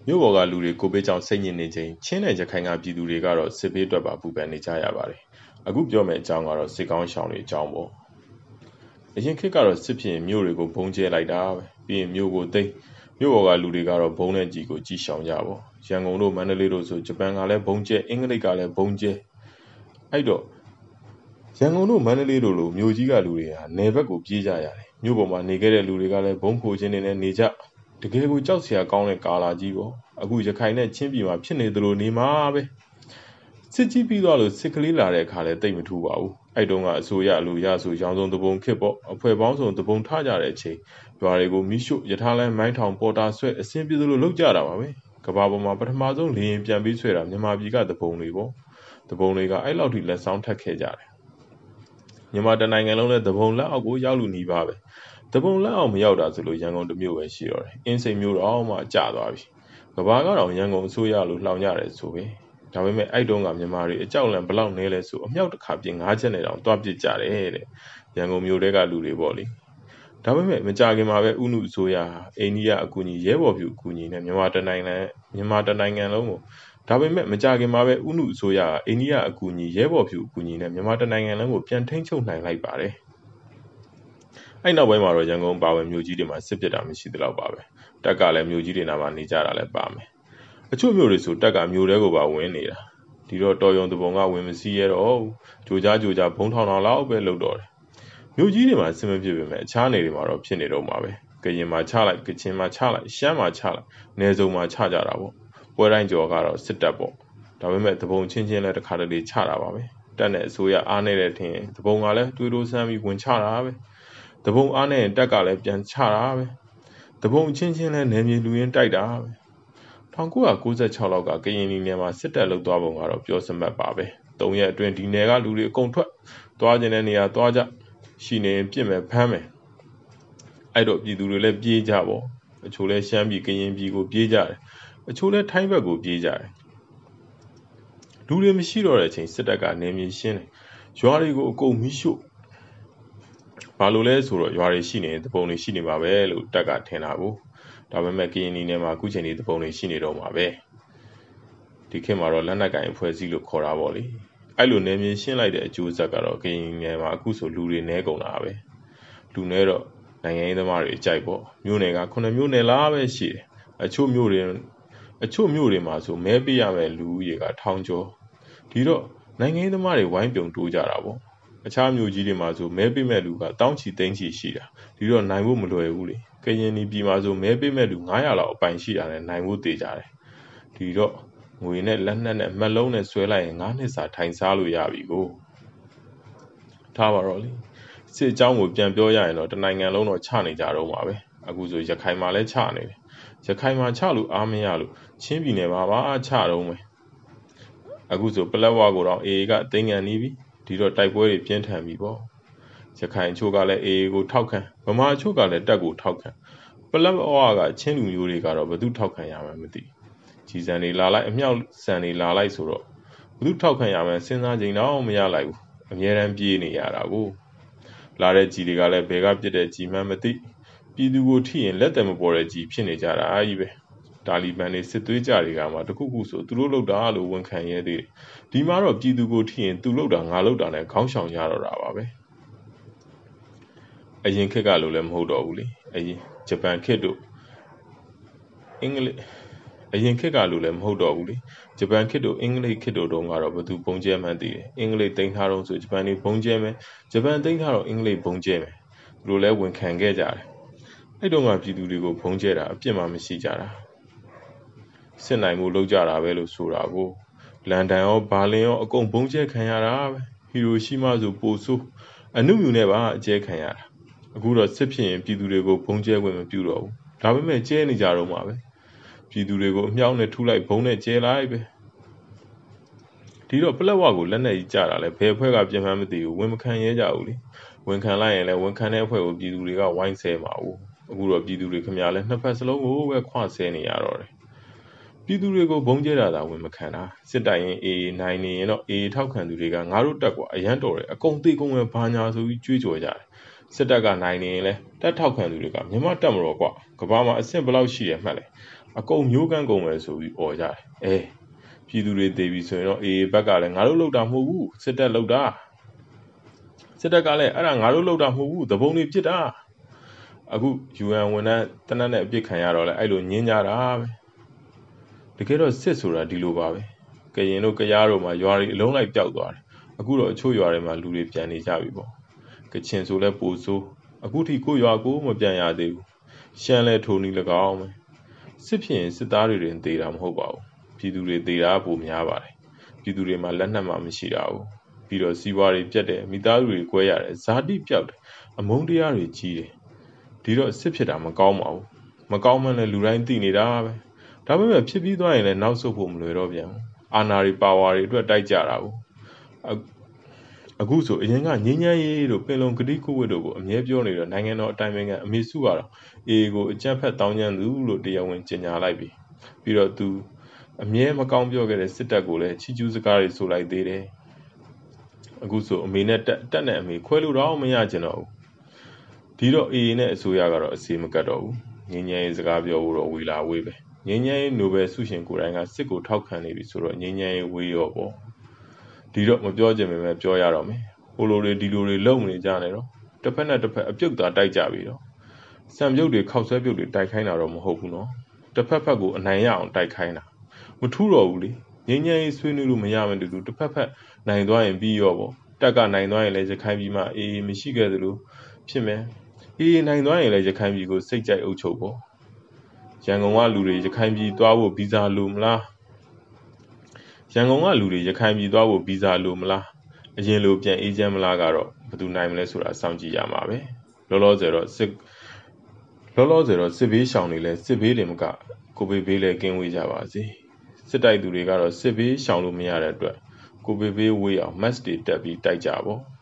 မြို့ပေါ်ကလူတွေကိုဗစ်ကြောင့်စိတ်ညစ်နေချိန်ချင်းနဲ့ရခိုင်ကပြည်သူတွေကတော့စစ်ဘေးအတွက်ပါပူပန်နေကြရပါတယ်။အခုပြောမယ့်အကြောင်းကတော့စစ်ကောင်းရှောင်တွေအကြောင်းပေါ့။အရင်ခေတ်ကတော့စစ်ဖြစ်ရင်မြို့တွေကိုဘုံကျဲလိုက်တာပဲ။ပြီးရင်မြို့ကိုသိမ်းမြို့ပေါ်ကလူတွေကတော့ဘုံနဲ့ကြီးကိုကြီးရှောင်ကြပေါ့။ရန်ကုန်တို့မန္တလေးတို့ဆိုဂျပန်ကလည်းဘုံကျဲအင်္ဂလိပ်ကလည်းဘုံကျဲ။အဲ့တော့ရန်ကုန်တို့မန္တလေးတို့လိုမြို့ကြီးကလူတွေဟာနယ်ဘက်ကိုပြေးကြရတယ်။မြို့ပေါ်မှာနေခဲ့တဲ့လူတွေကလည်းဘုံခိုခြင်းတွေနဲ့နေကြ။တကယ်ကိုကြောက်စရာကောင်းတဲ့ကာလာကြီးပေါ့အခုရခိုင်နဲ့ချင်းပြည်မှာဖြစ်နေသလိုနေမှာပဲစစ်ကြီးပြီးသွားလို့စစ်ကလေးလာတဲ့အခါလဲတိတ်မထူပါဘူးအဲ့တုန်းကအစိုးရလူရဆိုရောင်စုံတပုံခစ်ပေါ့အဖွဲ့ပေါင်းစုံတပုံထကြတဲ့အချိန်ရွာတွေကိုမိရှုရထားလမ်းမိုင်းထောင်ပေါ်တာဆွဲအစင်းပြေသလိုလောက်ကြတာပါပဲကဘာပေါ်မှာပထမဆုံးလေရင်ပြန်ပြီးဆွဲတာမြန်မာပြည်ကတပုံတွေပေါ့တပုံတွေကအဲ့လောက်ထိလက်ဆောင်ထက်ခဲ့ကြတယ်မြန်မာတနိုင်ငံလုံးနဲ့တပုံလက်အောက်ကိုရောက်လူနေပါပဲတပုံလက်အောင်မရောက်တာဆိုလို့ရန်ကုန်တမျိုးပဲရှိတော့တယ်အင်းစိန်မျိုးတော့မှကျသွားပြီကဘာကတော့ရန်ကုန်အစိုးရလို့လှောင်ကြတယ်ဆိုပဲဒါပေမဲ့အဲ့တုန်းကမြန်မာတွေအကြောက်လန့်ဘလောက်နဲလဲဆိုအမြောက်တစ်ခါပြင်၅ချက်နဲ့တောင်တွားပစ်ကြတယ်တဲ့ရန်ကုန်မျိုးတွေကလူတွေပေါ့လေဒါပေမဲ့မကြခင်မှာပဲဥနုအစိုးရအိန္ဒိယအကူအညီရဲဘော်ပြူအကူအညီနဲ့မြန်မာတနိုင်ငံလုံးကိုဒါပေမဲ့မကြခင်မှာပဲဥနုအစိုးရအိန္ဒိယအကူအညီရဲဘော်ပြူအကူအညီနဲ့မြန်မာတနိုင်ငံလုံးကိုပြန်ထိန်းချုပ်နိုင်လိုက်ပါတယ်အဲ့နောက်ပိုင်းမှာတော့ရန်ကုန်ပါဝင်မြို့ကြီးတွေမှာစစ်ပစ်တာမရှိသလောက်ပါပဲတက်ကလည်းမြို့ကြီးတွေနာမှာနေကြတာလည်းပါမယ်အချို့မြို့တွေဆိုတက်ကမြို့တဲကိုပါဝင်နေတာဒီတော့တော်ရုံတပုံကဝင်မစည်းရတော့ကြိုကြားဘုံထောင်လောက်ပဲလုပ်တော့တယ်မြို့ကြီးတွေမှာစစ်မဖြစ်ပေမဲ့အခြားနေတွေမှာတော့ဖြစ်နေတော့မှာပဲကရင်မှာချလိုက်ကချင်မှာချလိုက်ရှမ်းမှာချလိုက်နယ်စုံမှာချကြတာပေါ့ပွဲတိုင်းကြော်ကတော့စစ်တပ်ပေါ့ဒါပေမဲ့တပုံချင်းချင်းလည်းတစ်ခါတလေချတာပါပဲတက်နဲ့အစိုးရအားနေတဲ့ထင်တပုံကလည်းတွေးတိုးဆန်းပြီးဝင်ချတာပဲတပုံအားနဲ့တက်ကလည်းပြန်ချတာပဲတပုံချင်းချင်းလည်းနယ်မြေလူရင်းတိုက်တာပဲ1996လောက်ကကရင်ပြည်နယ်မှာစစ်တပ်လှုပ်သွားပုံကတော့ပြောစမှတ်ပါပဲ3ရက်အတွင်းဒီနယ်ကလူတွေအကုန်ထွက်သွားကျင်တဲ့နေရာသွားကြရှိနေပြစ်မယ်ဖမ်းမယ်အဲ့တော့ပြည်သူတွေလည်းပြေးကြပေါ့အချို့လည်းရှမ်းပြည်ကရင်ပြည်ကိုပြေးကြတယ်အချို့လည်းထိုင်းဘက်ကိုပြေးကြတယ်လူတွေမရှိတော့တဲ့အချိန်စစ်တပ်ကနေမြေရှင်းတယ်ရွာတွေကိုအကုန်မိရှို့ဘာလို့လဲဆိုတော့ရွာတွေရှိနေတဲ့ပုံတွေရှိနေပါပဲလို့တက်ကထင်တာကိုဒါပေမဲ့ကရင်ပြည်နယ်မှာအခုချိန်ဒီပုံတွေရှိနေတော့မှာပဲဒီခေတ်မှာတော့လက်နက်ကင်အဖွဲ့အစည်းလို့ခေါ်တာပေါ့လေအဲ့လိုနေမြေရှင်းလိုက်တဲ့အကျိုးဆက်ကတော့ကရင်ပြည်နယ်မှာအခုဆိုလူတွေနဲကုန်တာပဲလူနဲတော့နိုင်ငံရေးသမားတွေအကြိုက်ပေါ့မြို့နယ်က9မြို့နယ်လားပဲရှိတယ်အချို့မြို့တွေမှာဆိုမဲပေးရမယ့်လူဦးရေက1000ကျော်ဒီတော့နိုင်ငံရေးသမားတွေဝိုင်းပြုံတိုးကြတာပေါ့အခြားမြို့ကြီးတွေမှာဆိုမဲပေးမဲ့လူကတောင်းချီသိန်းချီရှိတာဒီတော့နိုင်ဖို့မလွယ်ဘူးလေကရင်ပြည်မှာဆိုမဲပေးမဲ့လူ900လောက်အပိုင်ရှိတာနဲ့နိုင်ဖို့တည်ကြတယ်ဒီတော့ငွေနဲ့လက်နက်နဲ့မက်လုံးနဲ့ဆွဲလိုက်ရင်9နှစ်စာထိုင်စားလို့ရပြီကိုထားပါတော့လေစစ်အကြောင်းကိုပြန်ပြောရရင်တော့တနိုင်ငံလုံးတော့ချနေကြတော့မှာပဲအခုဆိုရခိုင်မှာလည်းချနေတယ်ရခိုင်မှာချလို့အားမရလို့ချင်းပြည်နယ်မှာပါချတော့မယ်အခုဆိုပလက်ဝကိုတော့ AA ကအသိဉာဏ်နီးပြီဒီတော့တိုက်ပွဲတွေပြင်းထန်ပြီပေါ့ရခိုင်အချို့ကလည်း AA ကိုထောက်ခံဗမာအချို့ကလည်းတပ်ကိုထောက်ခံပလက်ဝကချင်းလူမျိုးတွေကတော့ဘယ်သူထောက်ခံရမှန်းမသိကြီးစံတွေလာလိုက်အမြောက်စံတွေလာလိုက်ဆိုတော့ဘယ်သူထောက်ခံရမှန်းစဉ်းစားကြတော့မရလိုက်ဘူးအများရန်ပြေးနေရတာကိုလာတဲ့ကြီးတွေကလည်းဘယ်ကပြစ်တဲ့ကြီးမှန်းမသိပြည်သူကိုထိရင်လက်တယ်မပေါ်တဲ့ကြီးဖြစ်နေကြတာအားကြီးပဲတာလီဘန်တွေစစ်သွေးကြတွေကမှတခုခုဆိုသူတို့လောက်တာလို့ဝန်ခံရဲသေးတယ်ဒီမှာတော့ပြည်သူကိုထိရင်သူလောက်တာငါလောက်တာနဲ့ခေါင်းဆောင်ရတော့တာပါပဲအရင်ခေတ်ကလို့လည်းမဟုတ်တော့ဘူးလေအရင်ဂျပန်ခေတ်တို့အင်္ဂလိပ်အရင်ခေတ်ကလို့လည်းမဟုတ်တော့ဘူးလေဂျပန်ခေတ်တို့အင်္ဂလိပ်ခေတ်တို့တုန်းကတော့ဘသူပုံကျဲမှန်းသိတယ်အင်္ဂလိပ်သိမ်းထားတော့ဆိုဂျပန်တွေပုံကျဲမယ်ဂျပန်သိမ်းထားတော့အင်္ဂလိပ်ပုံကျဲမယ်သူတို့လည်းဝန်ခံခဲ့ကြတယ်အဲ့တုန်းကပြည်သူတွေကိုပုံကျဲတာအပြစ်မှမရှိကြတာစစ်နိုင်မှုလုပ်ကြတာပဲလို့ဆိုတာကိုလန်ဒန်ရောဘာလင်ရောအကုန်ပုံကျဲခံရတာပဲဟီရိုရှီမာဆိုပိုဆိုးအနုမြူနဲ့ပါအကျဲခံရတာအခုတော့စစ်ဖြစ်ရင်ပြည်သူတွေကိုဘုံကျဲခွင့်မပြုတော့ဘူးဒါပေမဲ့ကျဲနေကြတော့မှာပဲပြည်သူတွေကိုအမြောက်နဲ့ထုလိုက်ဘုံနဲ့ကျဲလိုက်ပဲဒီတော့ပလက်ဝကိုလက်နဲ့ကြီးကြတာလဲဘယ်အဖွဲ့ကပြင်မှန်းမသိဘူးဝန်မခံရဲကြဘူးလေဝန်ခံလိုက်ရင်လဲဝန်ခံတဲ့အဖွဲ့ကိုပြည်သူတွေကဝိုင်းဆဲမှာဘူးအခုတော့ပြည်သူတွေခင်ဗျာလဲနှစ်ဖက်စလုံးကိုပဲခွဆဲနေရတော့တယ်ပြည်သူတွေကိုဘုံကျဲတာဝန်မခံတာစစ်တိုင်ရင် AA နိုင်နေရင်တော့ AA ထောက်ခံသူတွေကငါတို့တက်ကွာအရန်တော်တယ်အကုန်သေးကုန်ပဲဘာညာဆိုပြီးကြွေးကြော်ကြတယ်စစ်တပ်ကနိုင်နေရင်လဲတက်ထောက်ခံသူတွေကမြန်မာတက်မတော်ကွာကဘာမှာအဆင့်ဘယ်လောက်ရှိရမှတ်လဲအကုန်မျိုးကန်းကုန်မယ်ဆိုပြီးអော်ကြတယ်ပြည်သူတွေတေးပြီးဆိုရင်တော့အေးဘက်ကလည်းငါတို့လောက်တာမဟုတ်ဘူးစစ်တပ်လောက်တာစစ်တပ်ကလည်းအဲ့ဒါငါတို့လောက်တာမဟုတ်ဘူးသဘုံတွေပြစ်တာအခု UN ဝန်ထမ်းတနက်နဲ့အပြစ်ခံရတော့လဲအဲ့လိုညင်းကြတာပဲတကယ်တော့စစ်ဆိုတာဒီလိုပါပဲကရင်တို့ကရားတို့မှာရွာတွေအလုံးလိုက်ပျောက်သွားတယ်အခုတော့အချို့ရွာတွေမှာလူတွေပြန်နေကြပြီပေါ့ကချင်ဆိုလဲပိုဆိုးအခုထိကိုရွာကိုမပြန်ရသေးဘူးရှမ်းလဲထိုးနီး၎င်းပဲစစ်ဖြစ်ရင်စစ်သားတွေတင်သေးတာမဟုတ်ပါဘူးပြည်သူတွေသေးတာပိုများပါတယ်ပြည်သူတွေမှာလက်နက်မှမရှိတာဘူးပြီးတော့စီးပွားတွေပြတ်တယ်မိသားစုတွေကွဲရတယ်ဇာတိပြောက်တယ်အမုန်းတရားတွေကြီးတယ်ဒီတော့စစ်ဖြစ်တာမကောင်းပါဘူးမကောင်းမှလည်းလူတိုင်းသိနေတာပဲဒါပေမဲ့ဖြစ်ပြီးသွားရင်လည်းနောက်ဆုတ်ဖို့မလွယ်တော့ပြန်ဘူးအာဏာတွေပါဝါတွေအတွက်တိုက်ကြတာဘူးအခုဆိုအရင်ကငင်းငန်းရေးတို့ပင်လုံကတိကိုဝတ်တို့ကိုအမြဲပြောနေတော့နိုင်ငံတော်အတိုင်းအမြံအမေစုကတော့အေကိုအကြမ်းဖက်တောင်းကျမ်းသူလို့တရားဝင်ကြေညာလိုက်ပြီပြီးတော့သူအမြဲမကောင်းပြောခဲ့တဲ့စစ်တပ်ကိုလည်းချီကျူးစကားတွေဆိုလိုက်သေးတယ်အခုဆိုအမေနဲ့တက်နဲ့အမေခွဲလို့တော့မရကျင်တော့ဘူးဒီတော့အေနဲ့အစိုးရကတော့အစီမကတ်တော့ဘူးငင်းငန်းရေးစကားပြောဖို့တော့ဝေလာဝေးပဲငင်းငန်းရေးနိုဘယ်ဆုရှင်ကိုယ်တိုင်ကစစ်ကိုထောက်ခံနေပြီဆိုတော့ငင်းငန်းရေးဝေးရောပေါ့ဒီတော့မပြောချင်ပေမဲ့ပြောရတော့မယ်ဟိုလိုတွေဒီလိုတွေလုံနေကြနေတော့တစ်ဖက်နဲ့တစ်ဖက်အပြုတ်သားတိုက်ကြပြီတော့စံပြုတ်တွေခောက်ဆွဲပြုတ်တွေတိုက်ခိုင်းတာတော့မဟုတ်ဘူးနော်တစ်ဖက်ဖက်ကိုအနိုင်ရအောင်တိုက်ခိုင်းတာမထူးတော့ဘူးလေငင်းငန်းရေးဆွေးနွေးလို့မရမှတူတူတစ်ဖက်ဖက်နိုင်သွားရင်ပြီးရောပေါ့တက်ကနိုင်သွားရင်လည်းရခိုင်ပြည်မှာအေးမရှိခဲ့သလိုဖြစ်မယ်အေးနိုင်သွားရင်လည်းရခိုင်ပြည်ကိုစိတ်ကြိုက်အုပ်ချုပ်ပေါ့ရန်ကုန်ကလူတွေရခိုင်ပြည်သွားဖို့ဗီဇာလိုမလားရန်ကုန်ကလူတွေရခိုင်ပြည်သွားဖို့ဗီဇာလိုမလားအရင်လိုပြန်အေးချမ်းမလားကတော့ဘယ်သူနိုင်မလဲဆိုတာစောင့်ကြည့်ရမှာပဲလောလောဆယ်တော့စစ်ဘေးရှောင်တွေလည်းစစ်ဘေးတွေမကကိုဘေးဘေးလည်းကင်းဝေးကြပါစေစစ်တိုက်သူတွေကတော့စစ်ဘေးရှောင်လို့မရတဲ့အတွက်ကိုဘေးဘေးဝေးအောင် mask တွေတက်ပြီးတိုက်ကြပါ